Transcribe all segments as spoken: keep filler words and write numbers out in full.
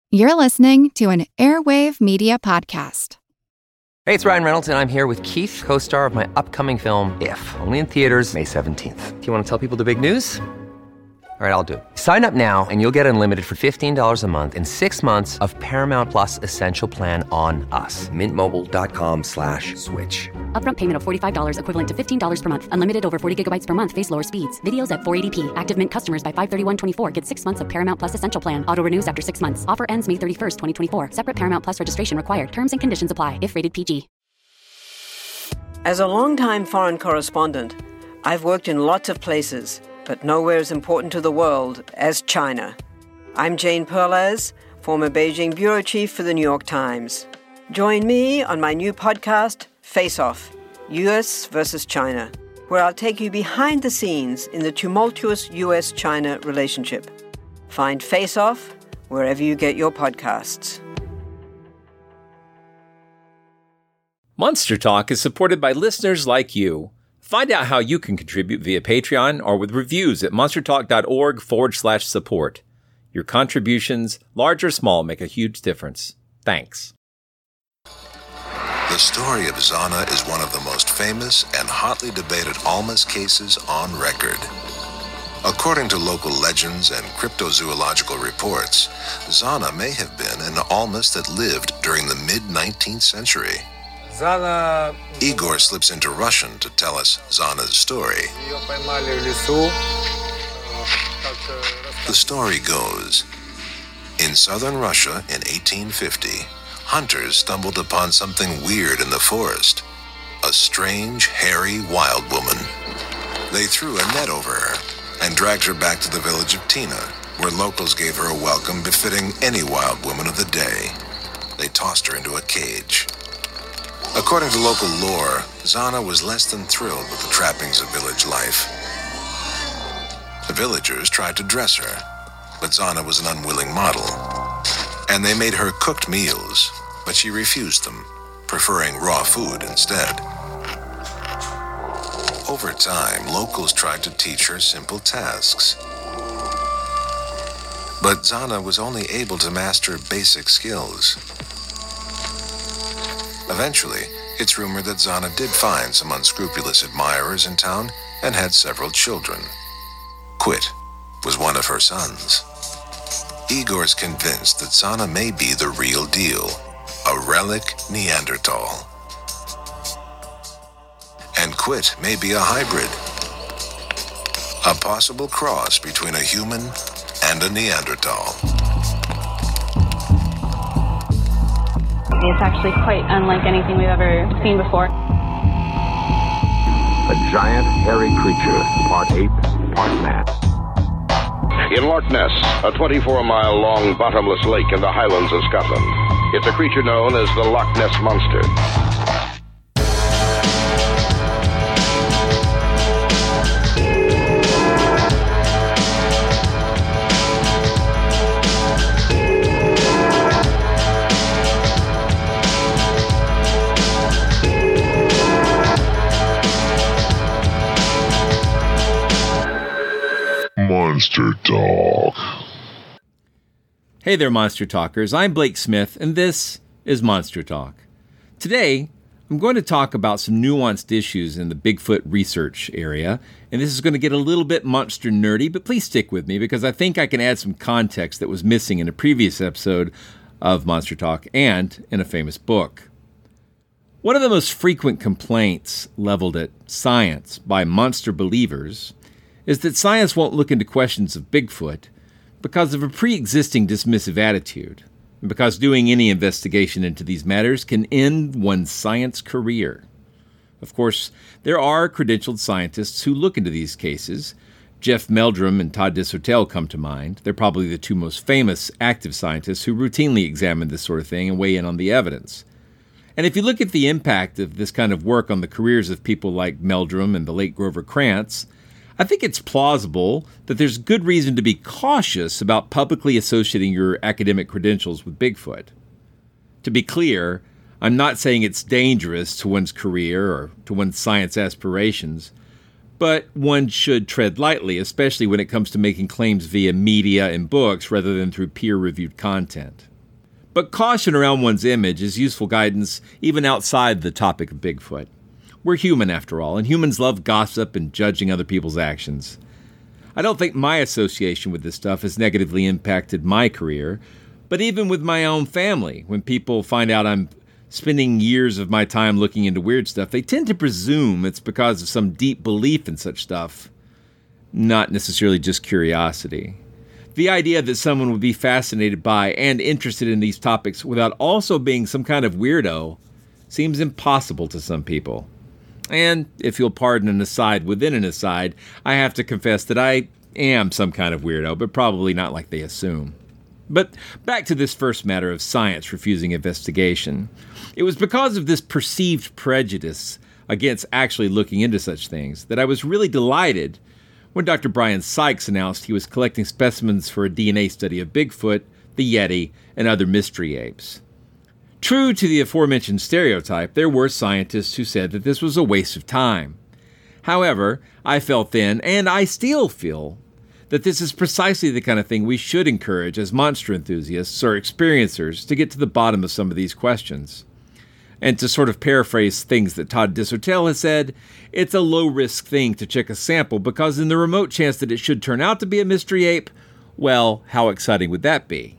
You're listening to an Airwave Media Podcast. Hey, it's Ryan Reynolds, and I'm here with Keith, co-star of my upcoming film, If, only in theaters May seventeenth. Do you want to tell people the big news? All right, I'll do it. Sign up now and you'll get unlimited for fifteen dollars a month and six months of Paramount Plus Essential Plan on us. Mint Mobile dot com slash switch. Upfront payment of forty-five dollars equivalent to fifteen dollars per month. Unlimited over forty gigabytes per month. Face lower speeds. Videos at four eighty p. Active Mint customers by five thirty-one twenty-four get six months of Paramount Plus Essential Plan. Auto renews after six months. Offer ends May thirty-first, twenty twenty-four. Separate Paramount Plus registration required. Terms and conditions apply if rated P G. As a longtime foreign correspondent, I've worked in lots of places, but nowhere as important to the world as China. I'm Jane Perlez, former Beijing bureau chief for the New York Times. Join me on my new podcast, Face Off, U S versus China, where I'll take you behind the scenes in the tumultuous U S China relationship. Find Face Off wherever you get your podcasts. Monster Talk is supported by listeners like you. Find out how you can contribute via Patreon or with reviews at monstertalk.org forward slash support. Your contributions, large or small, make a huge difference. Thanks. The story of Zana is one of the most famous and hotly debated Almas cases on record. According to local legends and cryptozoological reports, Zana may have been an Almas that lived during the mid-nineteenth century. Zana... Igor slips into Russian to tell us Zana's story. The story goes, in southern Russia in eighteen fifty, hunters stumbled upon something weird in the forest. A strange, hairy, wild woman. They threw a net over her and dragged her back to the village of Tina, where locals gave her a welcome befitting any wild woman of the day. They tossed her into a cage. According to local lore, Zana was less than thrilled with the trappings of village life. The villagers tried to dress her, but Zana was an unwilling model. And they made her cooked meals, but she refused them, preferring raw food instead. Over time, locals tried to teach her simple tasks. But Zana was only able to master basic skills. Eventually, it's rumored that Zana did find some unscrupulous admirers in town and had several children. Quit was one of her sons. Igor's convinced that Zana may be the real deal, a relic Neanderthal. And Quit may be a hybrid, a possible cross between a human and a Neanderthal. It's actually quite unlike anything we've ever seen before. A giant, hairy creature, part ape, part man. In Loch Ness, a twenty-four mile long bottomless lake in the Highlands of Scotland. It's a creature known as the Loch Ness Monster. Monster Talk. Hey there, Monster Talkers. I'm Blake Smith, and this is Monster Talk. Today, I'm going to talk about some nuanced issues in the Bigfoot research area, and this is going to get a little bit monster nerdy, but please stick with me because I think I can add some context that was missing in a previous episode of Monster Talk and in a famous book. One of the most frequent complaints leveled at science by monster believers is that science won't look into questions of Bigfoot because of a pre-existing dismissive attitude, and because doing any investigation into these matters can end one's science career. Of course, there are credentialed scientists who look into these cases. Jeff Meldrum and Todd Disotell come to mind. They're probably the two most famous active scientists who routinely examine this sort of thing and weigh in on the evidence. And if you look at the impact of this kind of work on the careers of people like Meldrum and the late Grover Krantz, I think it's plausible that there's good reason to be cautious about publicly associating your academic credentials with Bigfoot. To be clear, I'm not saying it's dangerous to one's career or to one's science aspirations, but one should tread lightly, especially when it comes to making claims via media and books rather than through peer-reviewed content. But caution around one's image is useful guidance even outside the topic of Bigfoot. We're human after all, and humans love gossip and judging other people's actions. I don't think my association with this stuff has negatively impacted my career, but even with my own family, when people find out I'm spending years of my time looking into weird stuff, they tend to presume it's because of some deep belief in such stuff, not necessarily just curiosity. The idea that someone would be fascinated by and interested in these topics without also being some kind of weirdo seems impossible to some people. And if you'll pardon an aside within an aside, I have to confess that I am some kind of weirdo, but probably not like they assume. But back to this first matter of science refusing investigation. It was because of this perceived prejudice against actually looking into such things that I was really delighted when Doctor Brian Sykes announced he was collecting specimens for a D N A study of Bigfoot, the Yeti, and other mystery apes. True to the aforementioned stereotype, there were scientists who said that this was a waste of time. However, I felt then, and I still feel, that this is precisely the kind of thing we should encourage as monster enthusiasts or experiencers to get to the bottom of some of these questions. And to sort of paraphrase things that Todd Dissertel has said, it's a low-risk thing to check a sample because in the remote chance that it should turn out to be a mystery ape, well, how exciting would that be?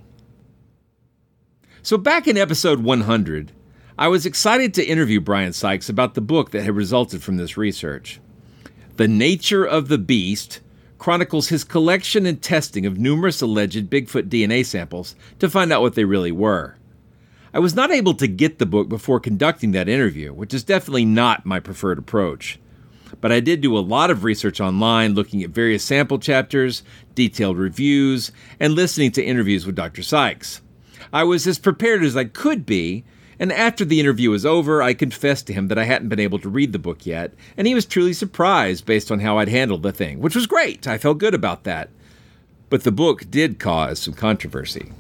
So back in episode one hundred, I was excited to interview Brian Sykes about the book that had resulted from this research. The Nature of the Beast chronicles his collection and testing of numerous alleged Bigfoot D N A samples to find out what they really were. I was not able to get the book before conducting that interview, which is definitely not my preferred approach. But I did do a lot of research online, looking at various sample chapters, detailed reviews, and listening to interviews with Doctor Sykes. I was as prepared as I could be, and after the interview was over, I confessed to him that I hadn't been able to read the book yet, and he was truly surprised based on how I'd handled the thing, which was great. I felt good about that. But the book did cause some controversy.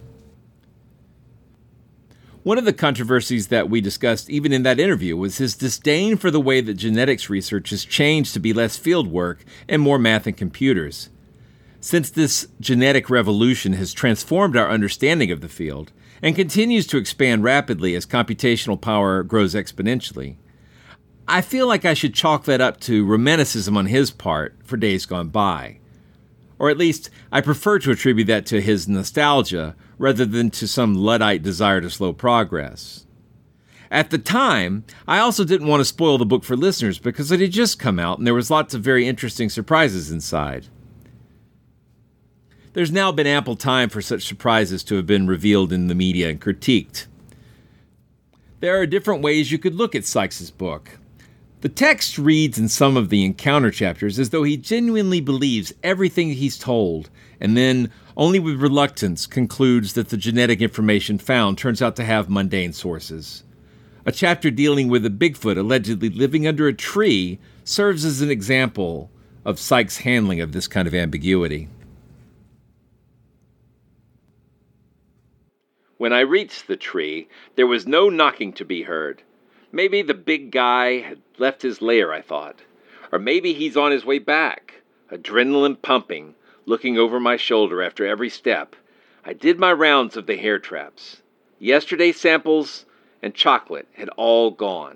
One of the controversies that we discussed even in that interview was his disdain for the way that genetics research has changed to be less field work and more math and computers. Since this genetic revolution has transformed our understanding of the field and continues to expand rapidly as computational power grows exponentially, I feel like I should chalk that up to romanticism on his part for days gone by. Or at least, I prefer to attribute that to his nostalgia rather than to some Luddite desire to slow progress. At the time, I also didn't want to spoil the book for listeners because it had just come out and there was lots of very interesting surprises inside. There's now been ample time for such surprises to have been revealed in the media and critiqued. There are different ways you could look at Sykes' book. The text reads in some of the encounter chapters as though he genuinely believes everything he's told, and then, only with reluctance, concludes that the genetic information found turns out to have mundane sources. A chapter dealing with a Bigfoot allegedly living under a tree serves as an example of Sykes' handling of this kind of ambiguity. When I reached the tree, there was no knocking to be heard. Maybe the big guy had left his lair, I thought. Or maybe he's on his way back, adrenaline pumping, looking over my shoulder after every step. I did my rounds of the hair traps. Yesterday's samples and chocolate had all gone.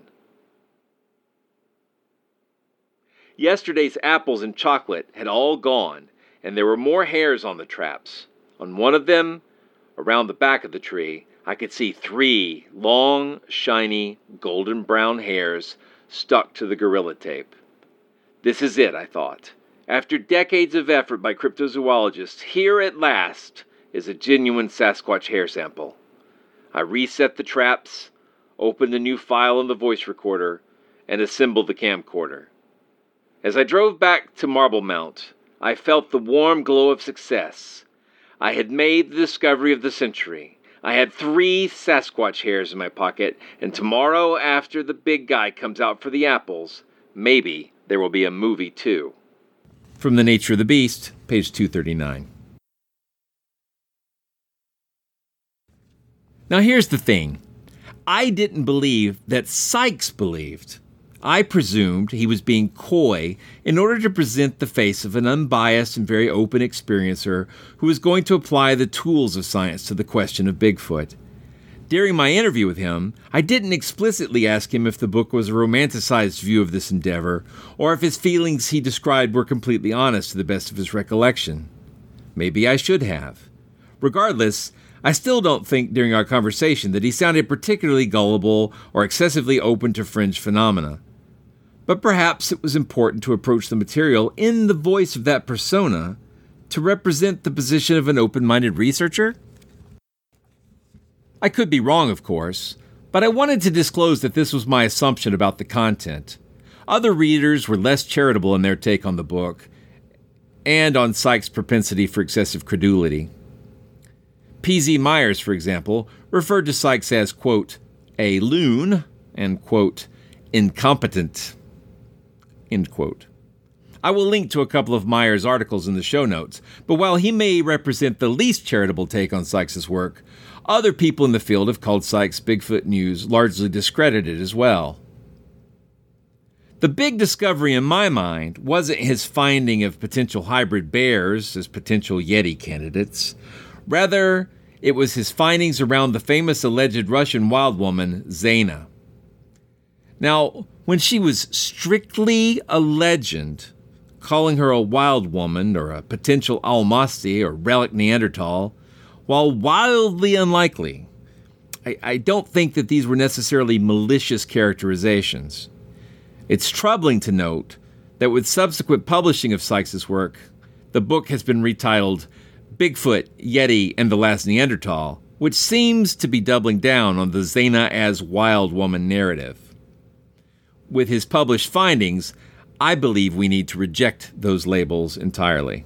Yesterday's apples and chocolate had all gone, and there were more hairs on the traps. On one of them, around the back of the tree, I could see three long, shiny, golden brown hairs stuck to the gorilla tape. This is it, I thought. After decades of effort by cryptozoologists, here at last is a genuine Sasquatch hair sample. I reset the traps, opened a new file in the voice recorder, and assembled the camcorder. As I drove back to Marble Mount, I felt the warm glow of success. I had made the discovery of the century. I had three Sasquatch hairs in my pocket, and tomorrow, after the big guy comes out for the apples, maybe there will be a movie too. From The Nature of the Beast, page two thirty-nine. Now here's the thing. I didn't believe that Sykes believed. I presumed he was being coy in order to present the face of an unbiased and very open experiencer who was going to apply the tools of science to the question of Bigfoot. During my interview with him, I didn't explicitly ask him if the book was a romanticized view of this endeavor, or if his feelings he described were completely honest to the best of his recollection. Maybe I should have. Regardless, I still don't think during our conversation that he sounded particularly gullible or excessively open to fringe phenomena. But perhaps it was important to approach the material in the voice of that persona to represent the position of an open-minded researcher? I could be wrong, of course, but I wanted to disclose that this was my assumption about the content. Other readers were less charitable in their take on the book and on Sykes' propensity for excessive credulity. P Z Myers, for example, referred to Sykes as, quote, a loon and, quote, incompetent, end quote. I will link to a couple of Myers' articles in the show notes, but while he may represent the least charitable take on Sykes' work, other people in the field have called Sykes' Bigfoot news largely discredited as well. The big discovery in my mind wasn't his finding of potential hybrid bears as potential Yeti candidates. Rather, it was his findings around the famous alleged Russian wild woman, Zaina. Now, when she was strictly a legend, calling her a wild woman or a potential Almasti or relic Neanderthal, while wildly unlikely, I, I don't think that these were necessarily malicious characterizations. It's troubling to note that with subsequent publishing of Sykes' work, the book has been retitled Bigfoot, Yeti, and the Last Neanderthal, which seems to be doubling down on the Zaina as wild woman narrative. With his published findings, I believe we need to reject those labels entirely.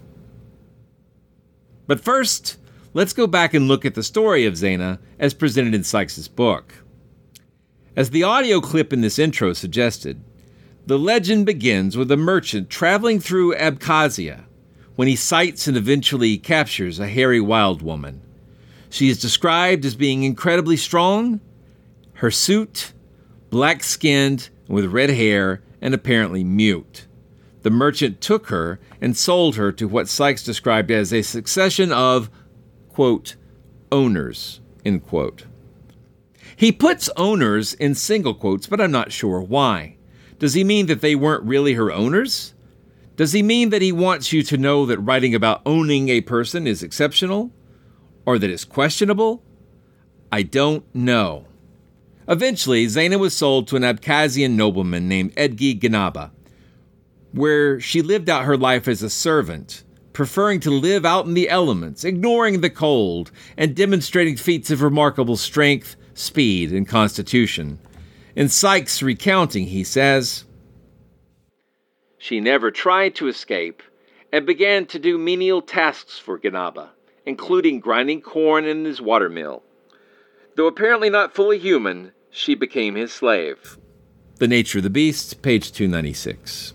But first, let's go back and look at the story of Zaina as presented in Sykes' book. As the audio clip in this intro suggested, the legend begins with a merchant traveling through Abkhazia when he sights and eventually captures a hairy wild woman. She is described as being incredibly strong, her suit, black-skinned, with red hair, and apparently mute. The merchant took her and sold her to what Sykes described as a succession of, quote, owners, end quote. He puts owners in single quotes, but I'm not sure why. Does he mean that they weren't really her owners? Does he mean that he wants you to know that writing about owning a person is exceptional? Or that it's questionable? I don't know. Eventually, Zaina was sold to an Abkhazian nobleman named Edgi Ganaba, where she lived out her life as a servant, preferring to live out in the elements, ignoring the cold, and demonstrating feats of remarkable strength, speed, and constitution. In Sykes' recounting, he says, she never tried to escape and began to do menial tasks for Ganaba, including grinding corn in his watermill. Though apparently not fully human, she became his slave. The Nature of the Beast, page two ninety-six.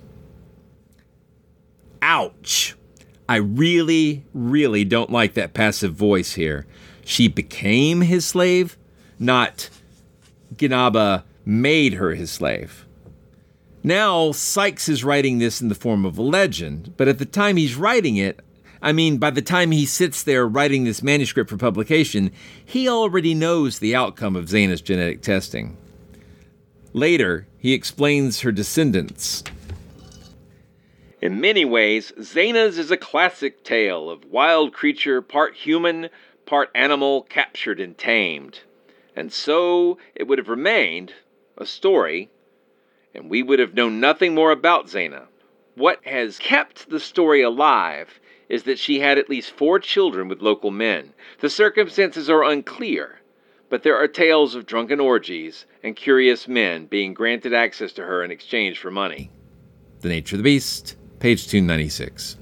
Ouch! I really, really don't like that passive voice here. She became his slave, not Ganaba made her his slave. Now, Sykes is writing this in the form of a legend, but at the time he's writing it, I mean, by the time he sits there writing this manuscript for publication, he already knows the outcome of Zaina's genetic testing. Later, he explains her descendants. In many ways, Zaina's is a classic tale of wild creature, part human, part animal, captured and tamed. And so it would have remained a story, and we would have known nothing more about Zaina. What has kept the story alive is that she had at least four children with local men. The circumstances are unclear, but there are tales of drunken orgies and curious men being granted access to her in exchange for money. The Nature of the Beast, page two ninety-six.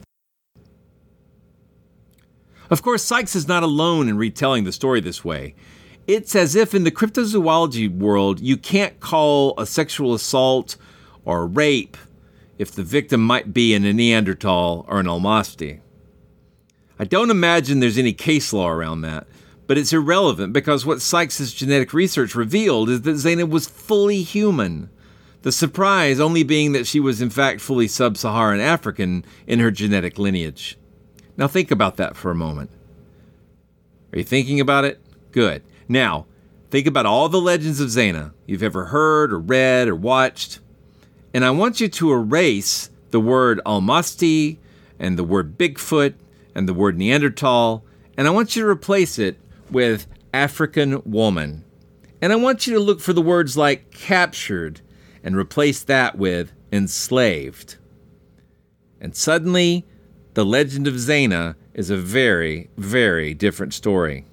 Of course, Sykes is not alone in retelling the story this way. It's as if in the cryptozoology world, you can't call a sexual assault or rape if the victim might be a Neanderthal or an Almasti. I don't imagine there's any case law around that, but it's irrelevant because what Sykes' genetic research revealed is that Zaina was fully human. The surprise only being that she was in fact fully sub-Saharan African in her genetic lineage. Now think about that for a moment. Are you thinking about it? Good. Now, Think about all the legends of Zena you've ever heard or read or watched, and I want you to erase the word Almasti and the word Bigfoot and the word Neanderthal, and I want you to replace it with African woman. And I want you to look for the words like captured and replace that with enslaved. And suddenly, the legend of Zena is a very, very different story.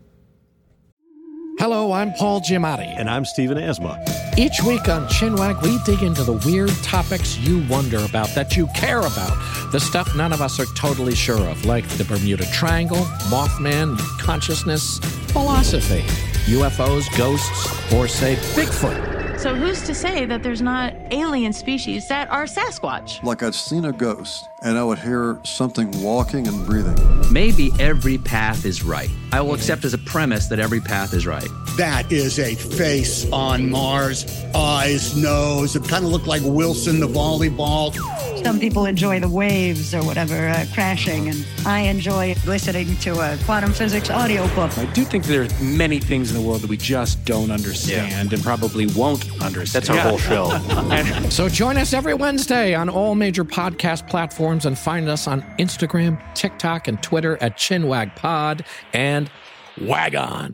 Hello, I'm Paul Giamatti. And I'm Stephen Asma. Each week on Chinwag, we dig into the weird topics you wonder about, that you care about. The stuff none of us are totally sure of, like the Bermuda Triangle, Mothman, consciousness, philosophy, U F Os, ghosts, or, say, Bigfoot. So who's to say that there's not alien species that are Sasquatch? Like I'd seen a ghost, and I would hear something walking and breathing. Maybe every path is right. I will accept as a premise that every path is right. That is a face on Mars. Eyes, nose. It kind of looked like Wilson the volleyball. Some people enjoy the waves or whatever, uh, crashing, and I enjoy listening to a quantum physics audiobook. I do think there are many things in the world that we just don't understand yeah. and probably won't understand. That's our whole show. So join us every Wednesday on all major podcast platforms and find us on Instagram, TikTok, and Twitter at ChinwagPod and Wagon.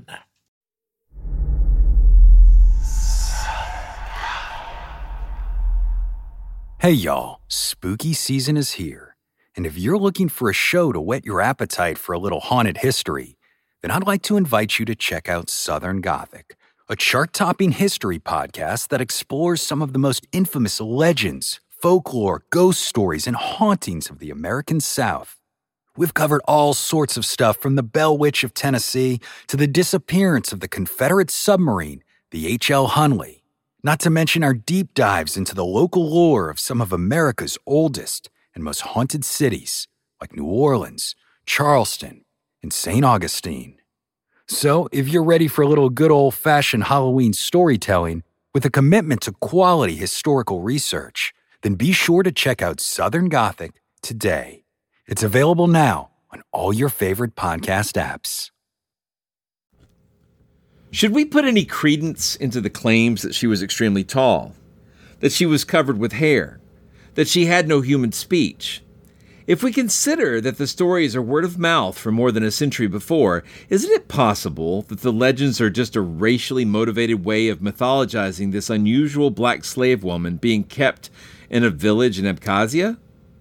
Hey y'all, spooky season is here. And if you're looking for a show to whet your appetite for a little haunted history, then I'd like to invite you to check out Southern Gothic, a chart-topping history podcast that explores some of the most infamous legends, folklore, ghost stories, and hauntings of the American South. We've covered all sorts of stuff from the Bell Witch of Tennessee to the disappearance of the Confederate submarine, the H L Hunley. Not to mention our deep dives into the local lore of some of America's oldest and most haunted cities, like New Orleans, Charleston, and Saint Augustine. So, if you're ready for a little good old-fashioned Halloween storytelling with a commitment to quality historical research, then be sure to check out Southern Gothic today. It's available now on all your favorite podcast apps. Should we put any credence into the claims that she was extremely tall, that she was covered with hair, that she had no human speech? If we consider that the stories are word of mouth for more than a century before, isn't it possible that the legends are just a racially motivated way of mythologizing this unusual black slave woman being kept in a village in Abkhazia?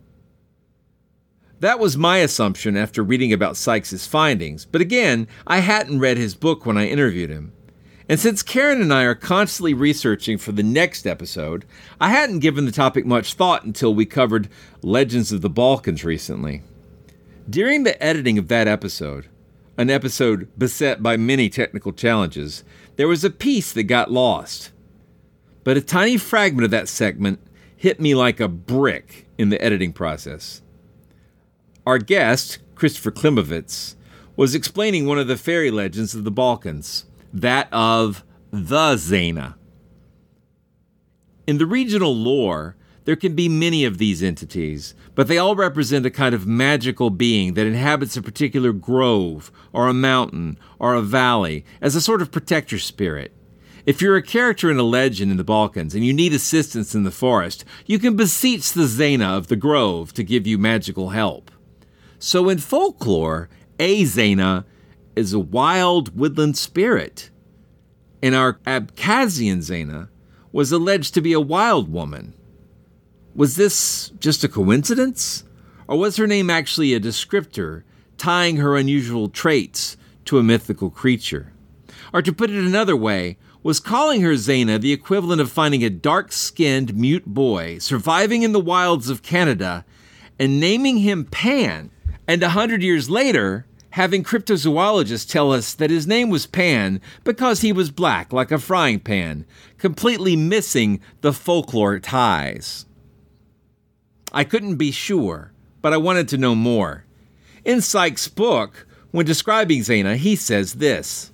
That was my assumption after reading about Sykes' findings, but again, I hadn't read his book when I interviewed him. And since Karen and I are constantly researching for the next episode, I hadn't given the topic much thought until we covered Legends of the Balkans recently. During the editing of that episode, an episode beset by many technical challenges, there was a piece that got lost. But a tiny fragment of that segment hit me like a brick in the editing process. Our guest, Christopher Klimovitz, was explaining one of the fairy legends of the Balkans, that of the Zena. In the regional lore, there can be many of these entities, but they all represent a kind of magical being that inhabits a particular grove, or a mountain, or a valley, as a sort of protector spirit. If you're a character in a legend in the Balkans and you need assistance in the forest, you can beseech the Zena of the grove to give you magical help. So in folklore, a Zena is a wild woodland spirit, and our Abkhazian Zena was alleged to be a wild woman. Was this just a coincidence? Or was her name actually a descriptor, tying her unusual traits to a mythical creature? Or to put it another way, was calling her Zena the equivalent of finding a dark-skinned mute boy surviving in the wilds of Canada and naming him Pan, and a hundred years later, having cryptozoologists tell us that his name was Pan because he was black like a frying pan, completely missing the folklore ties? I couldn't be sure, but I wanted to know more. In Sykes' book, when describing Zena, he says this: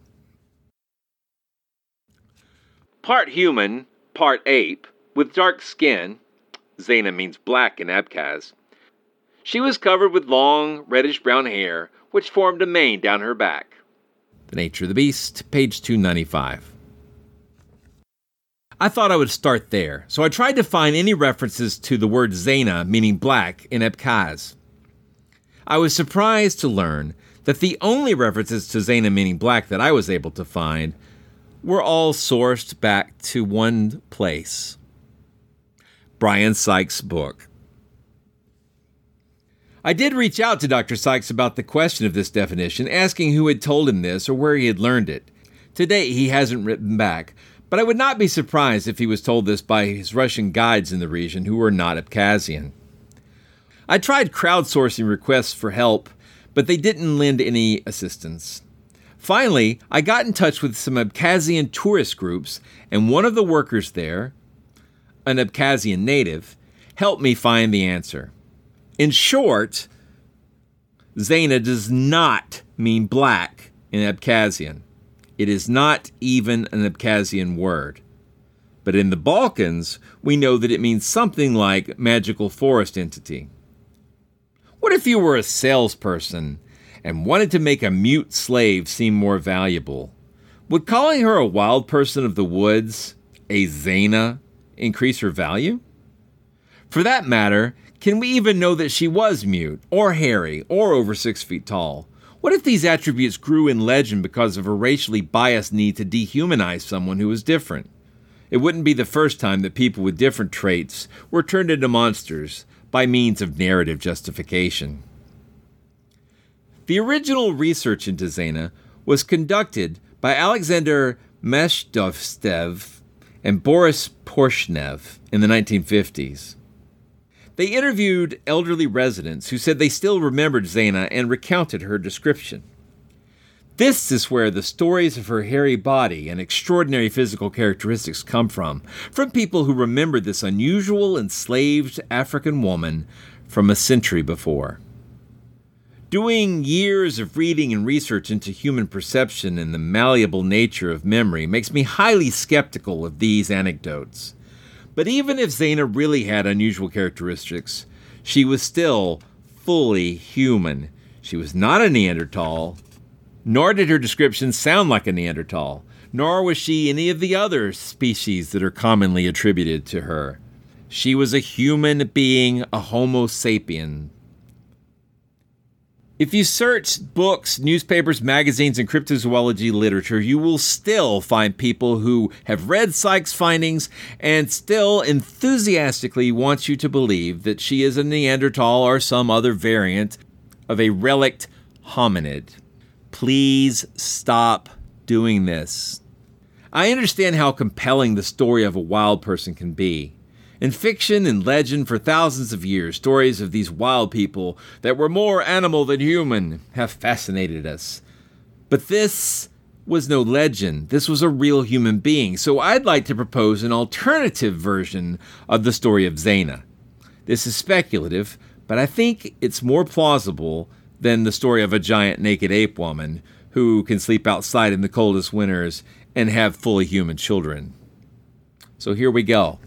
part human, part ape, with dark skin, Zena means black in Abkhaz. She was covered with long, reddish-brown hair, which formed a mane down her back. The Nature of the Beast, page two ninety-five. I thought I would start there, so I tried to find any references to the word Zaina, meaning black, in Abkhaz. I was surprised to learn that the only references to Zaina meaning black that I was able to find were all sourced back to one place: Brian Sykes' book. I did reach out to Doctor Sykes about the question of this definition, asking who had told him this or where he had learned it. To date, he hasn't written back, but I would not be surprised if he was told this by his Russian guides in the region who were not Abkhazian. I tried crowdsourcing requests for help, but they didn't lend any assistance. Finally, I got in touch with some Abkhazian tourist groups, and one of the workers there, an Abkhazian native, helped me find the answer. In short, Zaina does not mean black in Abkhazian. It is not even an Abkhazian word. But in the Balkans, we know that it means something like magical forest entity. What if you were a salesperson and wanted to make a mute slave seem more valuable? Would calling her a wild person of the woods, a Zaina, increase her value? For that matter, can we even know that she was mute, or hairy, or over six feet tall? What if these attributes grew in legend because of a racially biased need to dehumanize someone who was different? It wouldn't be the first time that people with different traits were turned into monsters by means of narrative justification. The original research into Zaina was conducted by Alexander Meshtovtsev and Boris Porshnev in the nineteen fifties. They interviewed elderly residents who said they still remembered Zaina and recounted her description. This is where the stories of her hairy body and extraordinary physical characteristics come from, from people who remembered this unusual enslaved African woman from a century before. Doing years of reading and research into human perception and the malleable nature of memory makes me highly skeptical of these anecdotes. But even if Zaina really had unusual characteristics, she was still fully human. She was not a Neanderthal, nor did her description sound like a Neanderthal, nor was she any of the other species that are commonly attributed to her. She was a human being, a Homo sapien. If you search books, newspapers, magazines, and cryptozoology literature, you will still find people who have read Sykes' findings and still enthusiastically want you to believe that she is a Neanderthal or some other variant of a relict hominid. Please stop doing this. I understand how compelling the story of a wild person can be. In fiction and legend for thousands of years, stories of these wild people that were more animal than human have fascinated us. But this was no legend. This was a real human being. So I'd like to propose an alternative version of the story of Zaina. This is speculative, but I think it's more plausible than the story of a giant naked ape woman who can sleep outside in the coldest winters and have fully human children. So here we go.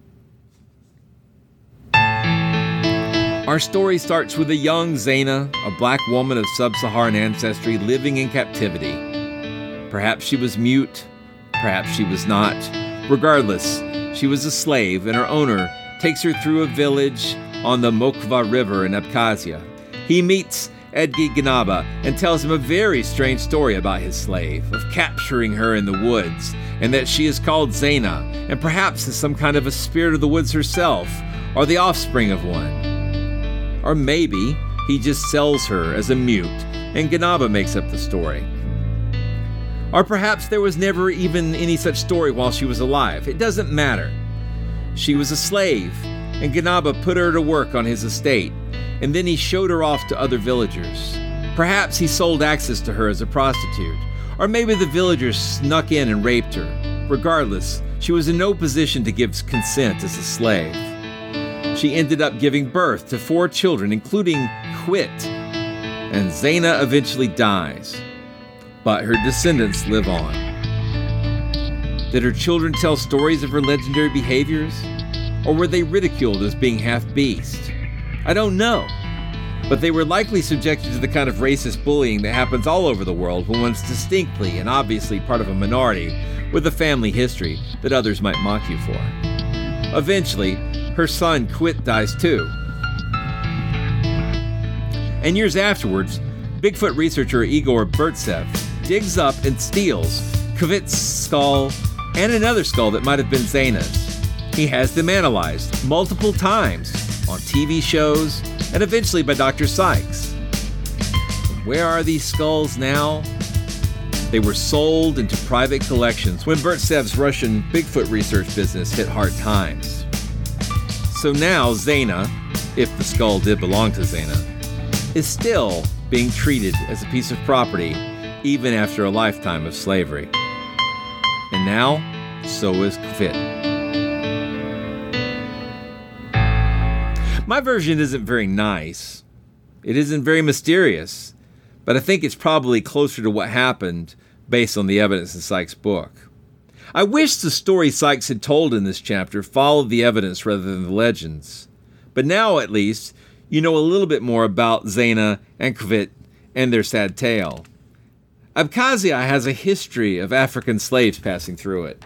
Our story starts with a young Zaina, a black woman of sub-Saharan ancestry living in captivity. Perhaps she was mute, perhaps she was not. Regardless, she was a slave, and her owner takes her through a village on the Mokhva River in Abkhazia. He meets Edgi Ganaba and tells him a very strange story about his slave, of capturing her in the woods, and that she is called Zaina, and perhaps is some kind of a spirit of the woods herself, or the offspring of one. Or maybe he just sells her as a mute, and Ganaba makes up the story. Or perhaps there was never even any such story while she was alive. It doesn't matter. She was a slave, and Ganaba put her to work on his estate, and then he showed her off to other villagers. Perhaps he sold access to her as a prostitute, or maybe the villagers snuck in and raped her. Regardless, she was in no position to give consent as a slave. She ended up giving birth to four children, including Khwit, and Zaina eventually dies. But her descendants live on. Did her children tell stories of her legendary behaviors? Or were they ridiculed as being half-beast? I don't know. but they were likely subjected to the kind of racist bullying that happens all over the world when one's distinctly and obviously part of a minority with a family history that others might mock you for. Eventually, her son Kvit dies too. And years afterwards, Bigfoot researcher Igor Burtsev digs up and steals Kvit's skull and another skull that might have been Zayna's. He has them analyzed multiple times on T V shows and eventually by Doctor Sykes. Where are these skulls now? They were sold into private collections when Burtsev's Russian Bigfoot research business hit hard times. So now Zayna, if the skull did belong to Zayna, is still being treated as a piece of property even after a lifetime of slavery. And now, so is Kvit. My version isn't very nice. It isn't very mysterious, but I think it's probably closer to what happened based on the evidence in Sykes' book. I wish the story Sykes had told in this chapter followed the evidence rather than the legends. But now, at least, you know a little bit more about Zayna and Kvit and their sad tale. Abkhazia has a history of African slaves passing through it.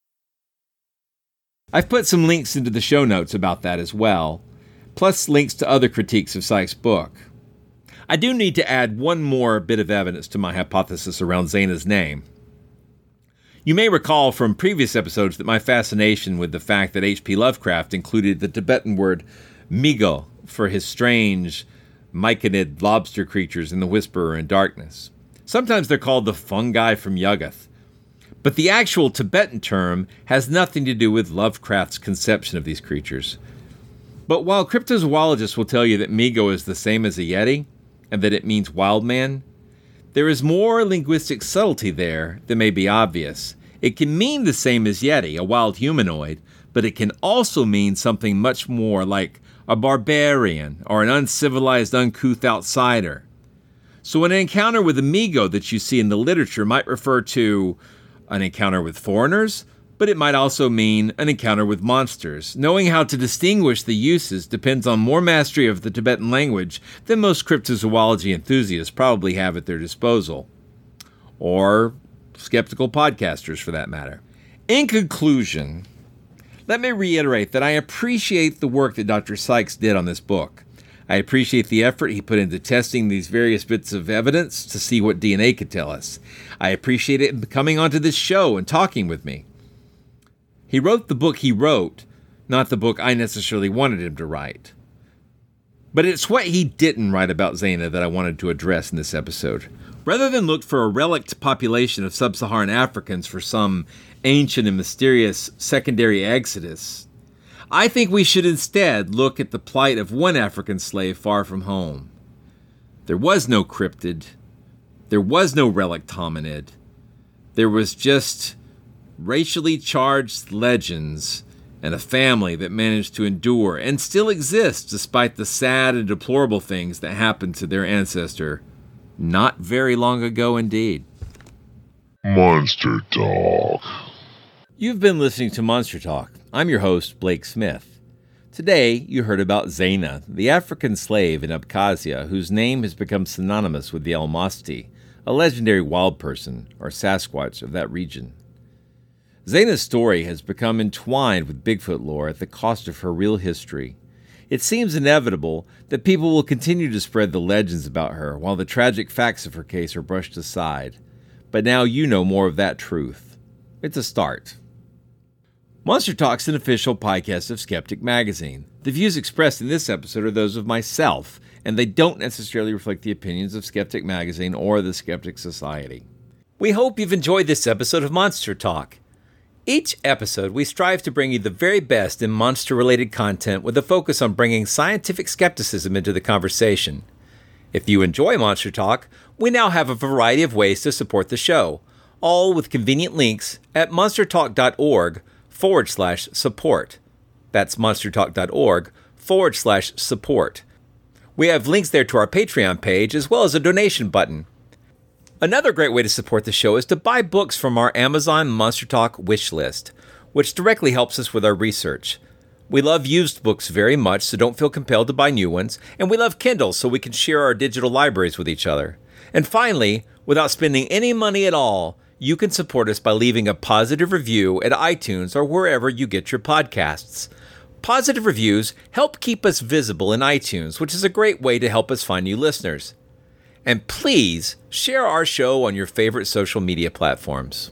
I've put some links into the show notes about that as well, plus links to other critiques of Sykes' book. I do need to add one more bit of evidence to my hypothesis around Zayna's name. You may recall from previous episodes that my fascination with the fact that H P Lovecraft included the Tibetan word migo for his strange, myconid lobster creatures in The Whisperer in Darkness. Sometimes they're called the fungi from Yuggoth. But the actual Tibetan term has nothing to do with Lovecraft's conception of these creatures. But while cryptozoologists will tell you that migo is the same as a yeti, and that it means wild man, there is more linguistic subtlety there than may be obvious. It can mean the same as yeti, a wild humanoid, but it can also mean something much more like a barbarian or an uncivilized, uncouth outsider. So an encounter with a migo that you see in the literature might refer to an encounter with foreigners, but it might also mean an encounter with monsters. Knowing how to distinguish the uses depends on more mastery of the Tibetan language than most cryptozoology enthusiasts probably have at their disposal. Or skeptical podcasters, for that matter. In conclusion, let me reiterate that I appreciate the work that Doctor Sykes did on this book. I appreciate the effort he put into testing these various bits of evidence to see what D N A could tell us. I appreciate him coming onto this show and talking with me. He wrote the book he wrote, not the book I necessarily wanted him to write. But it's what he didn't write about Zayna that I wanted to address in this episode. Rather than look for a relict population of sub-Saharan Africans for some ancient and mysterious secondary exodus, I think we should instead look at the plight of one African slave far from home. There was no cryptid. There was no relict hominid. There was just racially charged legends and a family that managed to endure and still exists despite the sad and deplorable things that happened to their ancestor not very long ago indeed. Monster Talk. You've been listening to Monster Talk. I'm your host, Blake Smith. Today, you heard about Zayna, the African slave in Abkhazia whose name has become synonymous with the Almasti, a legendary wild person or Sasquatch of that region. Zayna's story has become entwined with Bigfoot lore at the cost of her real history. It seems inevitable that people will continue to spread the legends about her while the tragic facts of her case are brushed aside. But now you know more of that truth. It's a start. Monster Talk's an official podcast of Skeptic Magazine. The views expressed in this episode are those of myself, and they don't necessarily reflect the opinions of Skeptic Magazine or the Skeptic Society. We hope you've enjoyed this episode of Monster Talk. Each episode, we strive to bring you the very best in monster-related content with a focus on bringing scientific skepticism into the conversation. If you enjoy Monster Talk, we now have a variety of ways to support the show, all with convenient links at monstertalk.org forward slash support. That's monstertalk.org forward slash support. We have links there to our Patreon page as well as a donation button. Another great way to support the show is to buy books from our Amazon Monster Talk wish list, which directly helps us with our research. We love used books very much, so don't feel compelled to buy new ones. And we love Kindle, so we can share our digital libraries with each other. And finally, without spending any money at all, you can support us by leaving a positive review at iTunes or wherever you get your podcasts. Positive reviews help keep us visible in iTunes, which is a great way to help us find new listeners. And please share our show on your favorite social media platforms.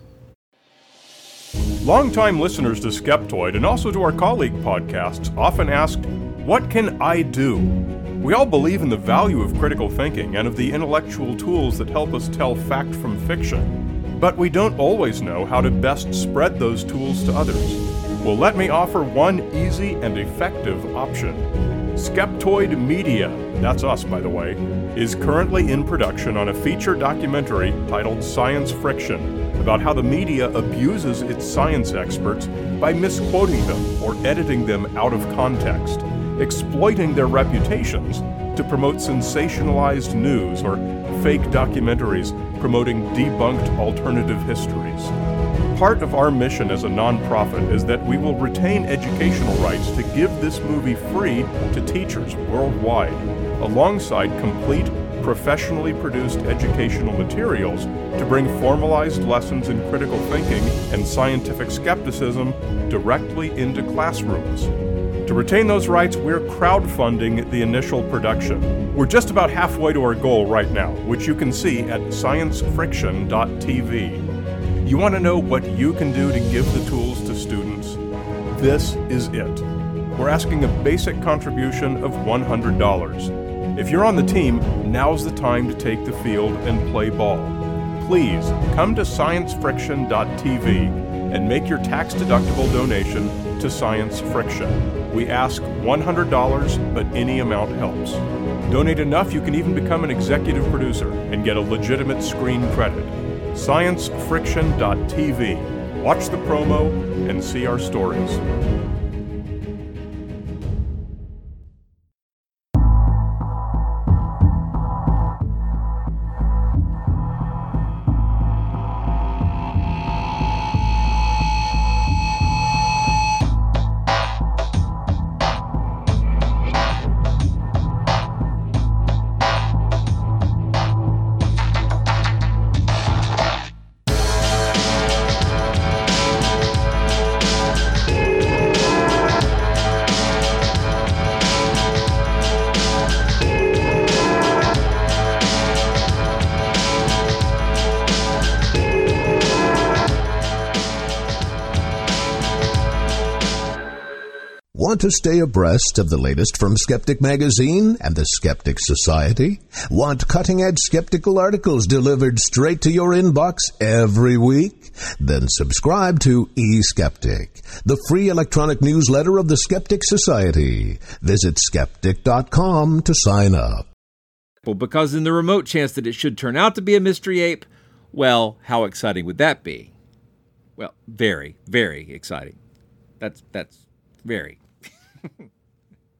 Longtime listeners to Skeptoid and also to our colleague podcasts often asked, "What can I do?" We all believe in the value of critical thinking and of the intellectual tools that help us tell fact from fiction. But we don't always know how to best spread those tools to others. Well, let me offer one easy and effective option. Skeptoid Media, that's us by the way, is currently in production on a feature documentary titled Science Friction, about how the media abuses its science experts by misquoting them or editing them out of context, exploiting their reputations to promote sensationalized news or fake documentaries promoting debunked alternative histories. Part of our mission as a nonprofit is that we will retain educational rights to give this movie free to teachers worldwide, alongside complete, professionally produced educational materials to bring formalized lessons in critical thinking and scientific skepticism directly into classrooms. To retain those rights, we're crowdfunding the initial production. We're just about halfway to our goal right now, which you can see at science friction dot t v. You want to know what you can do to give the tools to students? This is it. We're asking a basic contribution of one hundred dollars. If you're on the team, now's the time to take the field and play ball. Please come to science friction dot t v and make your tax-deductible donation to Science Friction. We ask one hundred dollars, but any amount helps. Donate enough, you can even become an executive producer and get a legitimate screen credit. science friction dot t v. Watch the promo and see our stories. Want to stay abreast of the latest from Skeptic Magazine and the Skeptic Society? Want cutting-edge skeptical articles delivered straight to your inbox every week? Then subscribe to eSkeptic, the free electronic newsletter of the Skeptic Society. Visit skeptic dot com to sign up. Well, because in the remote chance that it should turn out to be a mystery ape, well, how exciting would that be? Well, very, very exciting. That's, that's very...